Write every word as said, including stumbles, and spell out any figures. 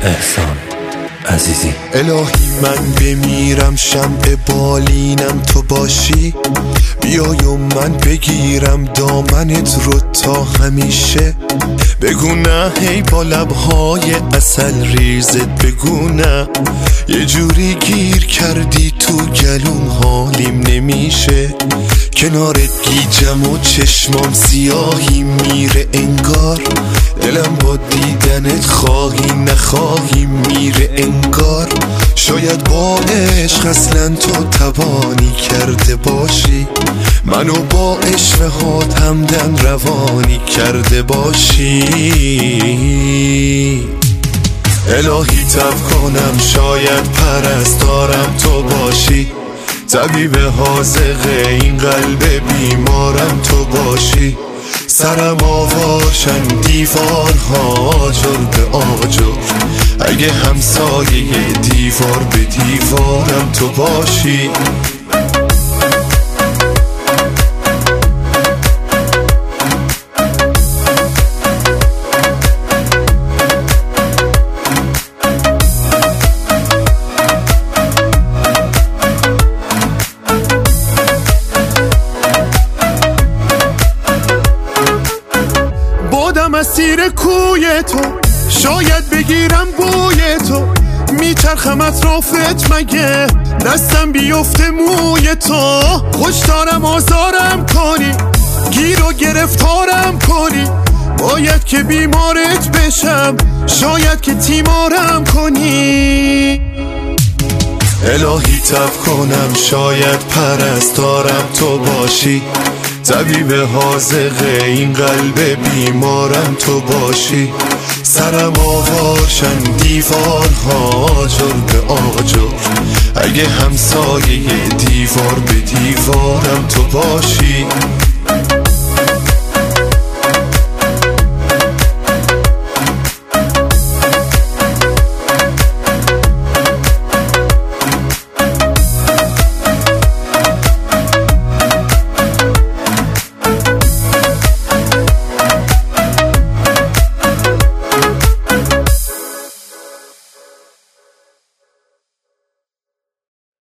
احسان عزیزی. الهی من بمیرم شمع بالینم تو باشی، بیای و من بگیرم دامنت رو تا همیشه. بگو نه هی با لبهای عسل ریزت، بگو نه یه جوری گیر کردی تو گلوم حالیم نمیشه. کنارت گیجم و چشمام سیاهی میره انگار، دلم با دیدنت خواهی نخواهی میره انگار. شاید با عشق اصلا تو توانی کرده باشی، منو با عشق هات همدن روانی کرده باشی. الهی تب کنم شاید پرستارم تو باشی، طبیب حاذق این قلب بیمارم تو باشی. سرم آواشن دیوارها آجر به آجر، اگه همسایه دیوار به دیوارم تو باشی. مسیر کوی تو شاید بگیرم بوی تو، میچرخم اطرافت مگه دستم بیفته موی تو. خوش دارم آزارم کنی، گیر و گرفتارم کنی، باید که بیمارت بشم شاید که تیمارم کنی. الهی تب کنم شاید پرستارم تو باشی، طبیب حاذق این قلب بیمارم تو باشی. سرم آواشن دیوارها آجر به آجر، اگه همسایه دیوار به دیوارم تو باشی.